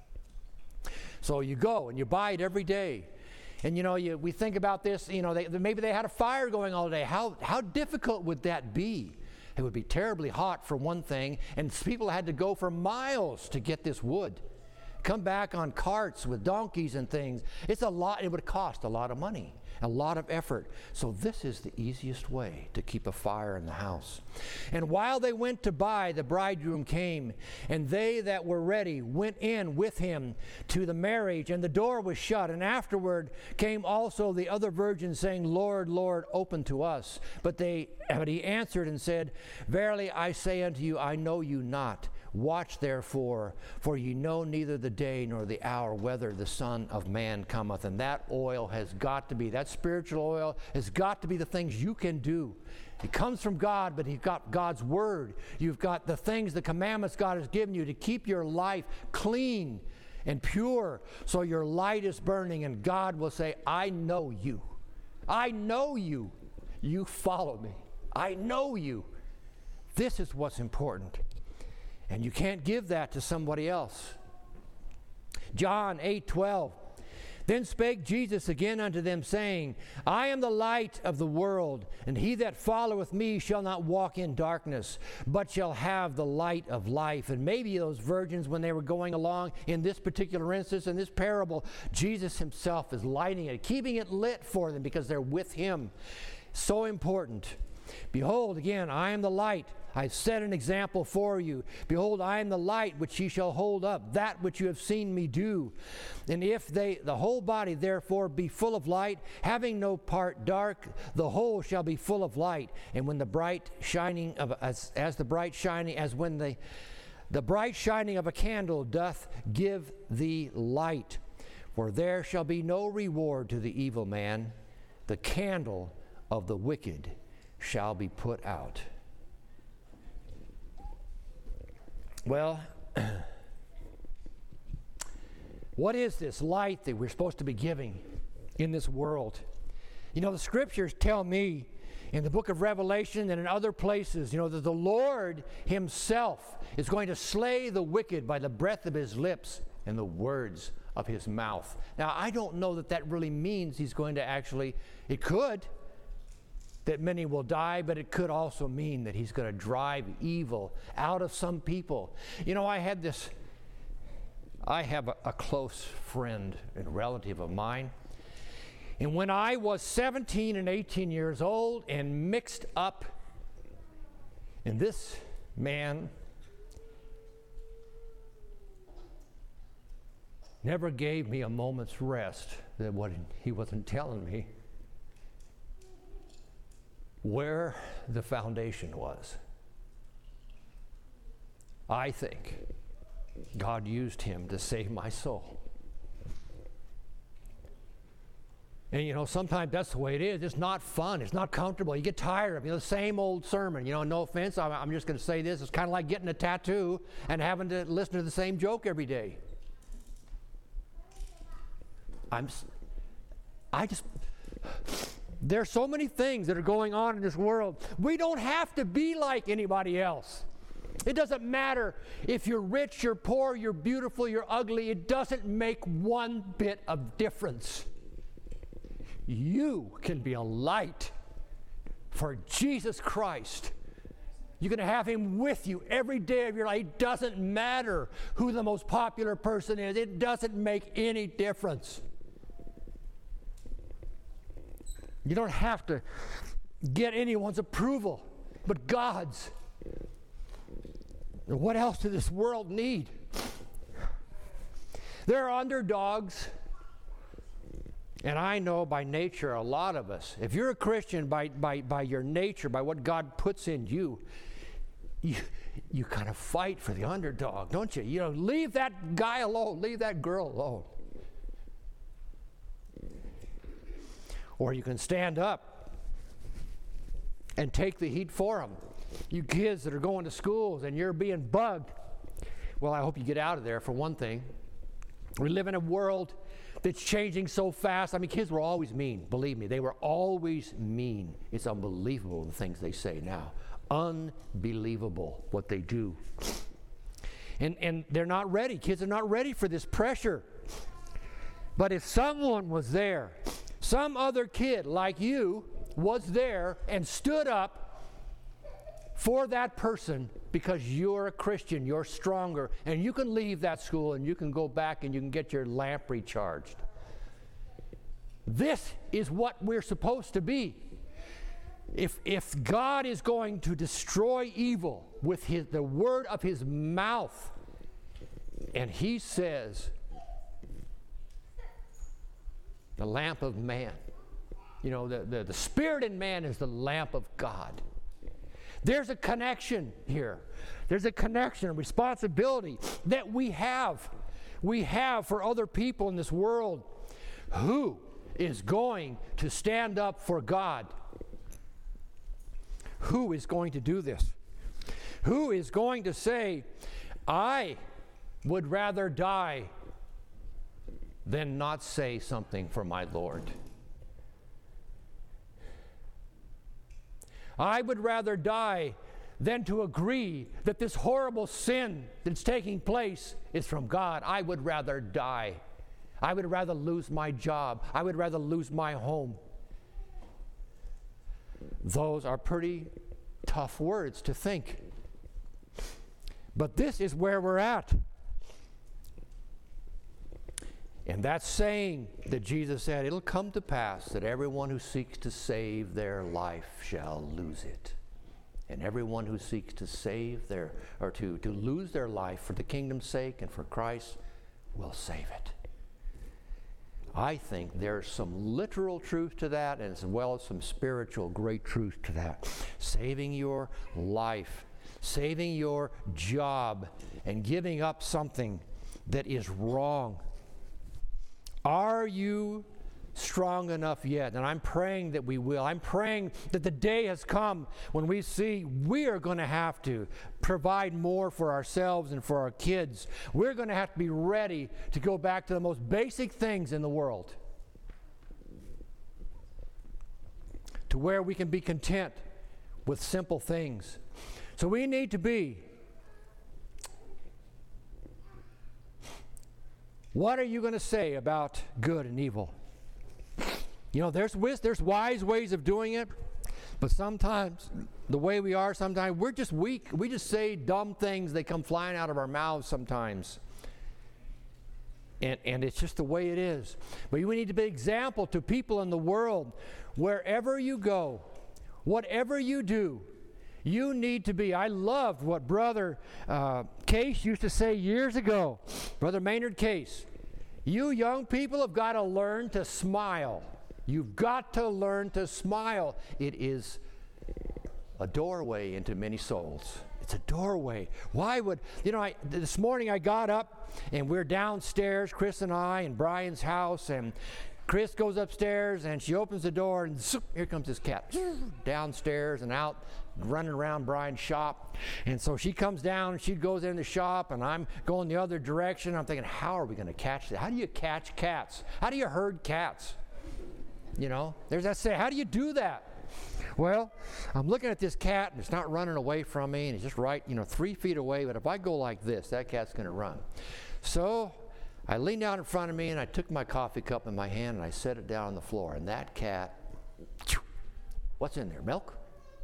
So you go and you buy it every day. And you know, you, we think about this, you know, they, maybe they had a fire going all day. How, how difficult would that be? It would be terribly hot for one thing, and people had to go for miles to get this wood. Come back on carts with donkeys and things. It's a lot, it would cost a lot of money, a lot of effort. So this is the easiest way to keep a fire in the house. And while they went to buy, the bridegroom came, and they that were ready went in with him to the marriage, and the door was shut. And afterward came also the other virgins, saying, Lord, Lord, open to us. But they, but he answered and said, Verily I say unto you, I know you not. Watch therefore, for ye know neither the day nor the hour whether the Son of Man cometh. And that oil has got to be, that spiritual oil has got to be the things you can do. It comes from God, but you've got God's Word. You've got the things, the commandments God has given you to keep your life clean and pure, so your light is burning, and God will say, I know you. I know you. You follow me. I know you. This is what's important. And you can't give that to somebody else. John eight twelve. Then spake Jesus again unto them, saying, I am the light of the world, and he that followeth me shall not walk in darkness, but shall have the light of life. And maybe those virgins, when they were going along in this particular instance, in this parable, Jesus himself is lighting it, keeping it lit for them because they're with him. So important. Behold, again, I am the light. I have set an example for you. Behold, I am the light which ye shall hold up, that which you have seen me do. And if they, the whole body therefore be full of light, having no part dark, the whole shall be full of light. And when the bright shining of as, as the bright shining as when the the bright shining of a candle doth give thee light, for there shall be no reward to the evil man. The candle of the wicked shall be put out. Well, what is this light that we're supposed to be giving in this world? You know, the scriptures tell me in the book of Revelation and in other places, you know, that the Lord himself is going to slay the wicked by the breath of his lips and the words of his mouth. Now, I don't know that that really means he's going to actually, it could, that many will die, but it could also mean that he's going to drive evil out of some people. You know, I had this, I have a, a close friend and relative of mine, and when I was seventeen and eighteen years old and mixed up, and this man never gave me a moment's rest that what he wasn't telling me where the foundation was. I think God used him to save my soul. And you know, sometimes that's the way it is. It's not fun. It's not comfortable. You get tired of, you know, the same old sermon. You know, no offense, I'm, I'm just going to say this. It's kind of like getting a tattoo and having to listen to the same joke every day. I'm, I just... There's so many things that are going on in this world. We don't have to be like anybody else. It doesn't matter if you're rich, you're poor, you're beautiful, you're ugly. It doesn't make one bit of difference. You can be a light for Jesus Christ. You're going to have him with you every day of your life. It doesn't matter who the most popular person is. It doesn't make any difference. You don't have to get anyone's approval, but God's. And what else does this world need? There are underdogs. And I know by nature, a lot of us, if you're a Christian, by, by, by your nature, by what God puts in you, you, you kind of fight for the underdog, don't you? You know, leave that guy alone, leave that girl alone. Or you can stand up and take the heat for them. You kids that are going to schools and you're being bugged, well, I hope you get out of there, for one thing. We live in a world that's changing so fast. I mean, kids were always mean. Believe me, they were always mean. It's unbelievable the things they say now. Unbelievable what they do. And, and they're not ready. Kids are not ready for this pressure. But if someone was there, some other kid like you was there and stood up for that person, because you're a Christian, you're stronger, and you can leave that school and you can go back and you can get your lamp recharged. This is what we're supposed to be. If, if God is going to destroy evil with his, the word of his mouth, and he says, the lamp of man, you know, the, the, the spirit in man is the lamp of God. There's a connection here. There's a connection, a responsibility that we have. We have for other people in this world. Who is going to stand up for God? Who is going to do this? Who is going to say, I would rather die than not say something for my Lord? I would rather die than to agree that this horrible sin that's taking place is from God. I would rather die. I would rather lose my job. I would rather lose my home. Those are pretty tough words to think. But this is where we're at. And that saying that Jesus said, it'll come to pass that everyone who seeks to save their life shall lose it. And everyone who seeks to save their, or to, to lose their life for the kingdom's sake and for Christ will save it. I think there's some literal truth to that, and as well as some spiritual great truth to that. Saving your life, saving your job, and giving up something that is wrong. Are you strong enough yet? And I'm praying that we will. I'm praying that the day has come when we see we are going to have to provide more for ourselves and for our kids. We're going to have to be ready to go back to the most basic things in the world, to where we can be content with simple things. So we need to be. What are you going to say about good and evil? You know, there's wis- there's wise ways of doing it, but sometimes the way we are, sometimes we're just weak. We just say dumb things. They come flying out of our mouths sometimes. And, and it's just the way it is. But we need to be an example to people in the world. Wherever you go, whatever you do, you need to be. I loved what Brother uh, Case used to say years ago. Brother Maynard Case. You young people have got to learn to smile. You've got to learn to smile. It is a doorway into many souls. It's a doorway. Why would, you know, I, this morning I got up and we're downstairs, Chris and I, in Brian's house, and Chris goes upstairs and she opens the door and zoop, here comes this cat downstairs and out, running around Brian's shop. And so she comes down and she goes in the shop and I'm going the other direction. I'm thinking, how are we going to catch that? How do you catch cats? How do you herd cats? You know, there's that say, how do you do that? Well, I'm looking at this cat and it's not running away from me and it's just right, you know, three feet away. But if I go like this, that cat's going to run. So I leaned out in front of me and I took my coffee cup in my hand and I set it down on the floor. And that cat, what's in there? Milk?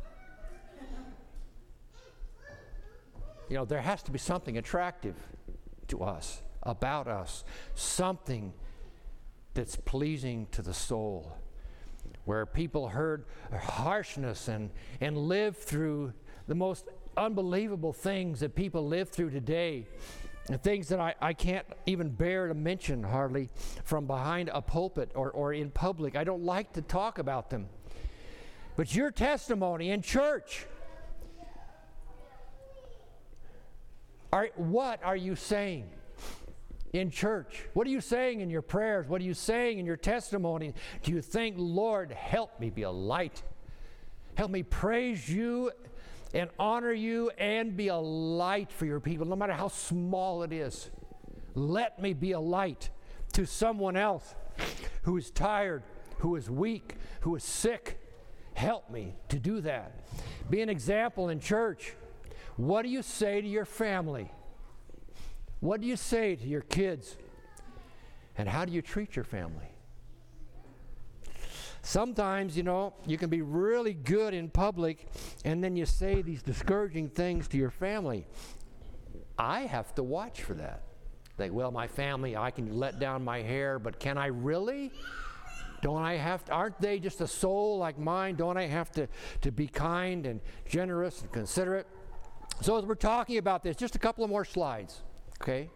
You know, there has to be something attractive to us, about us, something that's pleasing to the soul, where people heard harshness and, and lived through the most unbelievable things that people live through today, and things that I, I can't even bear to mention hardly from behind a pulpit or, or in public. I don't like to talk about them. But your testimony in church, are, what are you saying in church? What are you saying in your prayers? What are you saying in your testimony? Do you think, Lord, help me be a light? Help me praise you and honor you and be a light for your people, no matter how small it is. Let me be a light to someone else who is tired, who is weak, who is sick. Help me to do that. Be an example in church. What do you say to your family? What do you say to your kids? And how do you treat your family? Sometimes, you know, you can be really good in public, and then you say these discouraging things to your family. I have to watch for that. Like, well, my family, I can let down my hair, but can I really? Don't I have to, aren't they just a soul like mine? Don't I have to, to be kind and generous and considerate? So as we're talking about this, just a couple of more slides, okay?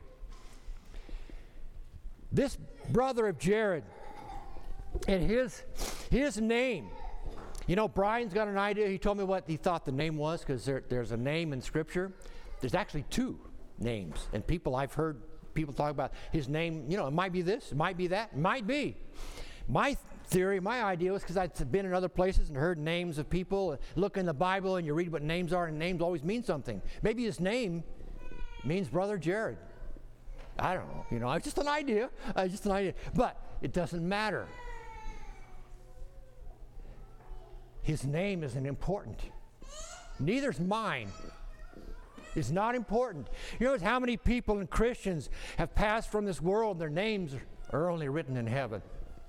This brother of Jared, and his his name, you know, Brian's got an idea. He told me what he thought the name was, because there, there's a name in Scripture. There's actually two names, and people I've heard people talk about his name. You know, it might be this, it might be that, it might be. My theory, my idea was because I've been in other places and heard names of people. Look in the Bible and you read what names are, and names always mean something. Maybe his name means Brother Jared. I don't know. You know, it's just an idea. Uh, just an idea. But it doesn't matter. His name isn't important. Neither's mine. It's not important. You know how many people and Christians have passed from this world and their names are only written in heaven?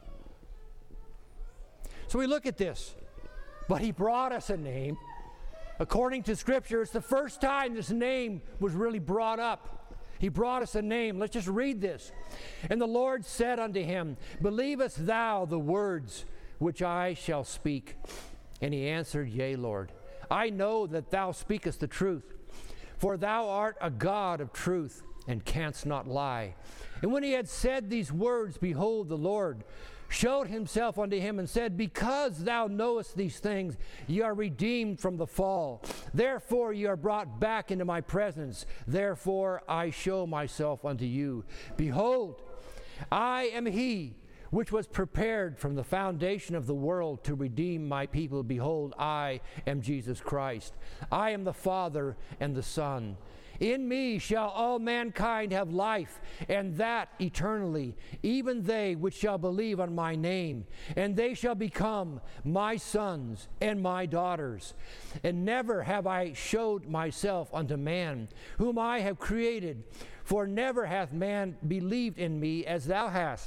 So we look at this. But he brought us a name. According to Scripture, it's the first time this name was really brought up. He brought us a name. Let's just read this. And the Lord said unto him, Believest thou the words which I shall speak? And he answered, Yea, Lord. I know that thou speakest the truth, for thou art a God of truth, and canst not lie. And when he had said these words, behold, the Lord showed himself unto him and said, Because thou knowest these things, ye are redeemed from the fall. Therefore ye are brought back into my presence. Therefore I show myself unto you. Behold, I am he which was prepared from the foundation of the world to redeem my people. Behold, I am Jesus Christ. I am the Father and the Son. In me shall all mankind have life, and that eternally, even they which shall believe on my name. And they shall become my sons and my daughters. And never have I showed myself unto man, whom I have created. For never hath man believed in me as thou hast.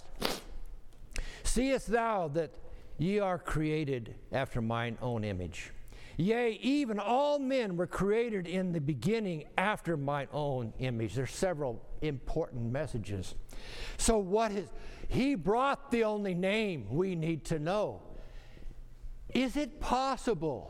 Seest thou that ye are created after mine own image? Yea, even all men were created in the beginning after mine own image. There's several important messages. So what is, he brought the only name we need to know. Is it possible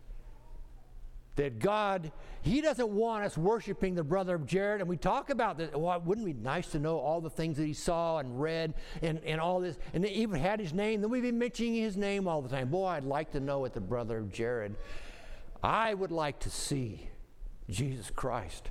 that God, he doesn't want us worshiping the brother of Jared? And we talk about this. Well, wouldn't it be nice to know all the things that he saw and read and, and all this, and they even had his name? Then we'd be mentioning his name all the time. Boy, I'd like to know what the brother of Jared. I would like to see Jesus Christ.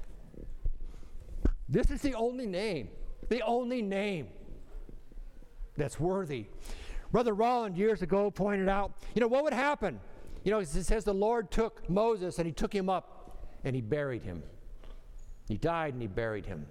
This is the only name, the only name that's worthy. Brother Rolland years ago pointed out, you know, what would happen? You know, it says the Lord took Moses and he took him up and he buried him. He died and he buried him.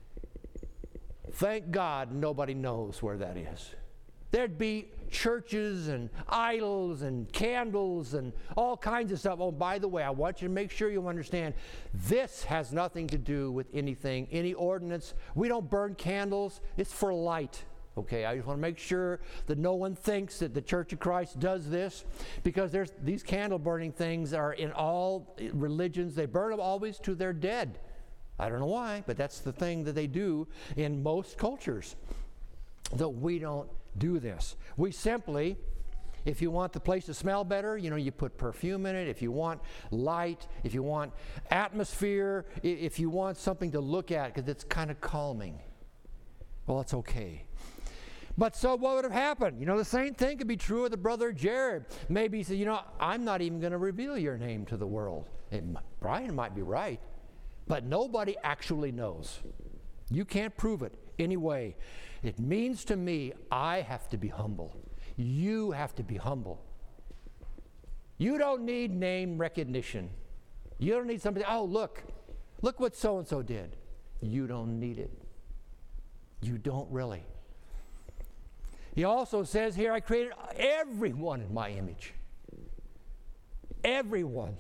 Thank God nobody knows where that is. There'd be churches and idols and candles and all kinds of stuff. Oh, by the way, I want you to make sure you understand, this has nothing to do with anything, any ordinance. We don't burn candles. It's for light. Okay, I just want to make sure that no one thinks that the Church of Christ does this, because there's these candle burning things are in all religions. They burn them always to their dead. I don't know why, but that's the thing that they do in most cultures. Though we don't do this. We simply If you want the place to smell better, you know, you put perfume in it. If you want light, if you want atmosphere, if you want something to look at because it's kind of calming, well, it's okay. But so what would have happened? You know, the same thing could be true of the brother Jared. Maybe he said, you know, I'm not even going to reveal your name to the world. And Brian might be right, but nobody actually knows. You can't prove it anyway. It means to me, I have to be humble. You have to be humble. You don't need name recognition. You don't need somebody, oh, look, look what so-and-so did. You don't need it. You don't really. He also says here, I created everyone in my image. Everyone.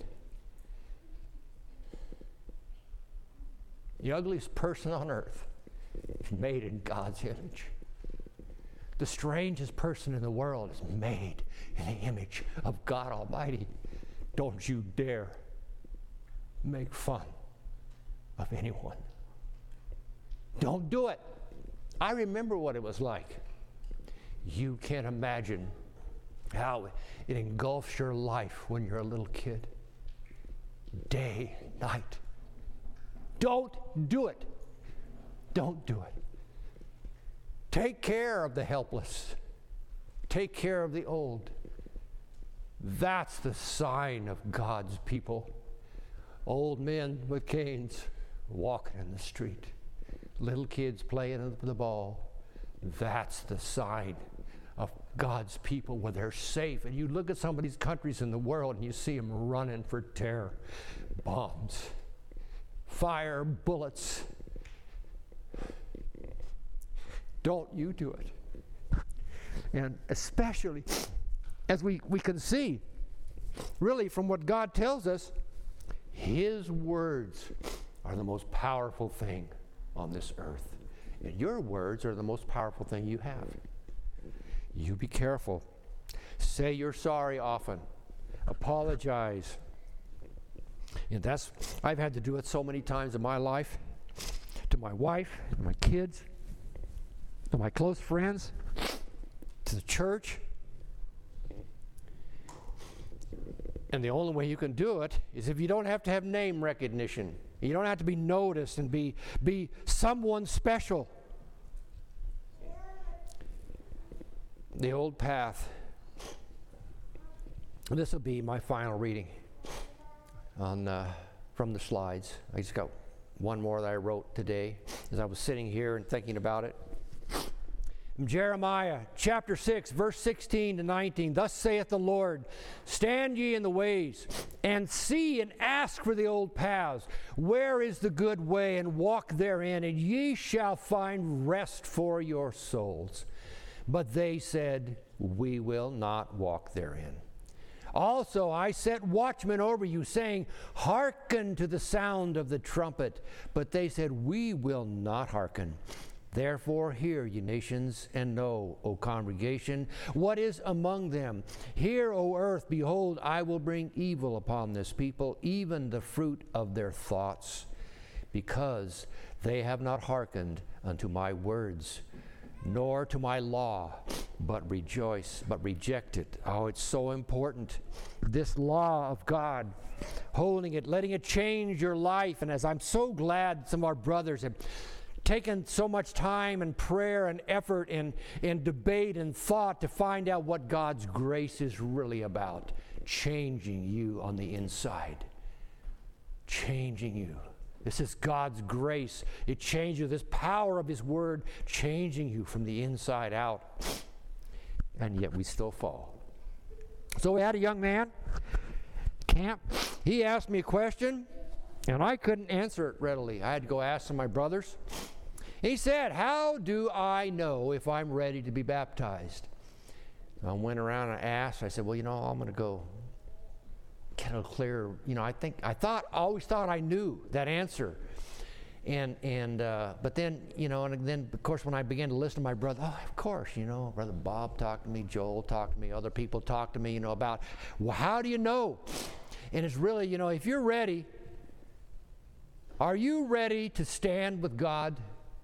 The ugliest person on earth is made in God's image. The strangest person in the world is made in the image of God Almighty. Don't you dare make fun of anyone. Don't do it. I remember what it was like. You can't imagine how it engulfs your life when you're a little kid. Day, night. Don't do it. Don't do it. Take care of the helpless. Take care of the old. That's the sign of God's people. Old men with canes walking in the street. Little kids playing with the ball. That's the sign of God's people where they're safe. And you look at some of these countries in the world and you see them running for terror. Bombs, fire, bullets. Don't you do it. And especially as we, we can see, really from what God tells us, His words are the most powerful thing on this earth. And your words are the most powerful thing you have. You be careful. Say you're sorry often. Apologize. And that's, I've had to do it so many times in my life. To my wife, to my kids, to my close friends, to the church. And the only way you can do it is if you don't have to have name recognition. You don't have to be noticed and be, be someone special. The old path. This will be my final reading on uh, from the slides. I just got one more that I wrote today as I was sitting here and thinking about it. Jeremiah chapter six, verse sixteen to nineteen. Thus saith the Lord, stand ye in the ways, and see and ask for the old paths. Where is the good way, and walk therein, and ye shall find rest for your souls. But they said, we will not walk therein. Also I set watchmen over you, saying, hearken to the sound of the trumpet. But they said, we will not hearken. Therefore hear, ye nations, and know, O congregation, what is among them. Hear, O earth, behold, I will bring evil upon this people, even the fruit of their thoughts, because they have not hearkened unto my words, nor to my law, but rejoice, but reject it. Oh, it's so important. This law of God, holding it, letting it change your life. And as I'm so glad some of our brothers have taken so much time and prayer and effort and, and debate and thought to find out what God's grace is really about. Changing you on the inside. Changing you. This is God's grace. It changes you. This power of His Word changing you from the inside out. And yet we still fall. So we had a young man, camp. He asked me a question, and I couldn't answer it readily. I had to go ask some of my brothers. He said, how do I know if I'm ready to be baptized? I went around and asked. I said, well, you know, I'm going to go get a clear, you know, I think, I thought, I always thought I knew that answer. And, and uh, but then, you know, and then, of course, when I began to listen to my brother, oh, of course, you know, Brother Bob talked to me, Joel talked to me, other people talked to me, you know, about, well, how do you know? And it's really, you know, if you're ready, are you ready to stand with God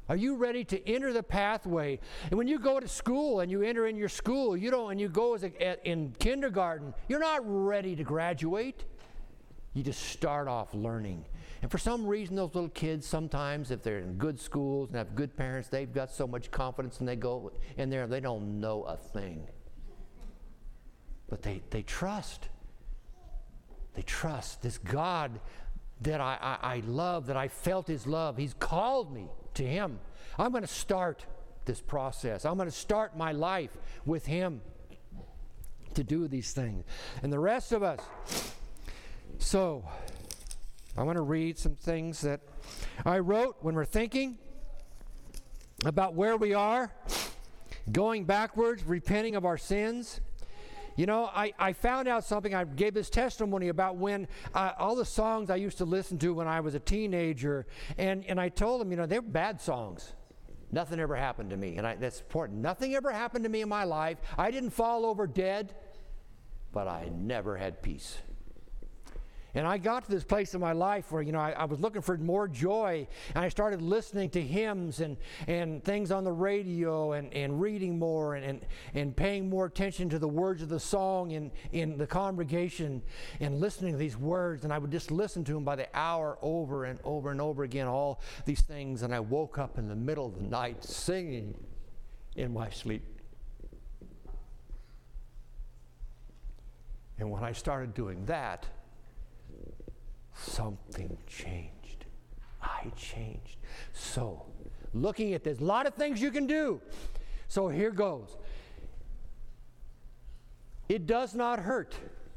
Are you ready to enter the pathway? And when you go to school and you enter in your school, you don't, and you go as a, in kindergarten, you're not ready to graduate. You just start off learning. And for some reason, those little kids, sometimes, if they're in good schools and have good parents, they've got so much confidence and they go in there and they don't know a thing. But they, they trust. They trust this God that I, I, I love, that I felt His love. He's called me to Him. I'm going to start this process. I'm going to start my life with Him to do these things. And the rest of us, so I want to read some things that I wrote when we're thinking about where we are, going backwards, repenting of our sins. You know, I, I found out something. I gave this testimony about when uh, all the songs I used to listen to when I was a teenager, and, and I told them, you know, they're bad songs. Nothing ever happened to me, and I, that's important. Nothing ever happened to me in my life. I didn't fall over dead, but I never had peace. And I got to this place in my life where, you know, I, I was looking for more joy, and I started listening to hymns and, and things on the radio and, and reading more and, and, and paying more attention to the words of the song in, in the congregation and listening to these words. And I would just listen to them by the hour over and over and over again, all these things. And I woke up in the middle of the night singing in my sleep. And when I started doing that, something changed. I changed. So, looking at this, a lot of things you can do. So here goes. It does not hurt,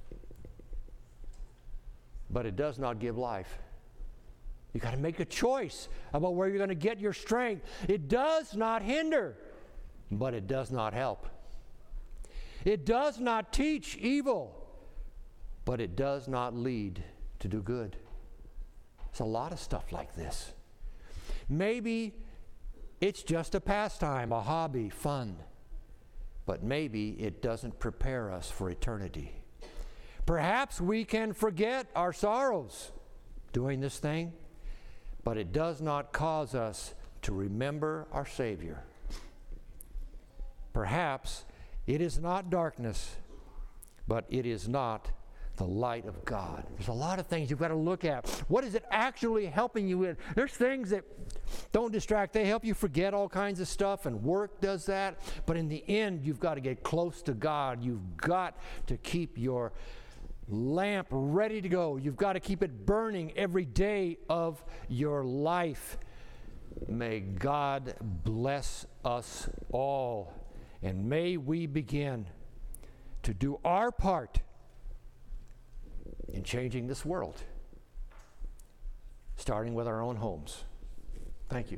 but it does not give life. You got to make a choice about where you're going to get your strength. It does not hinder, but it does not help. It does not teach evil, but it does not lead to do good. There's a lot of stuff like this. Maybe it's just a pastime, a hobby, fun, but maybe it doesn't prepare us for eternity. Perhaps we can forget our sorrows doing this thing, but it does not cause us to remember our Savior. Perhaps it is not darkness, but it is not the light of God. There's a lot of things you've got to look at. What is it actually helping you with? There's things that don't distract. They help you forget all kinds of stuff, and work does that. But in the end, you've got to get close to God. You've got to keep your lamp ready to go. You've got to keep it burning every day of your life. May God bless us all, and may we begin to do our part in changing this world, starting with our own homes. Thank you.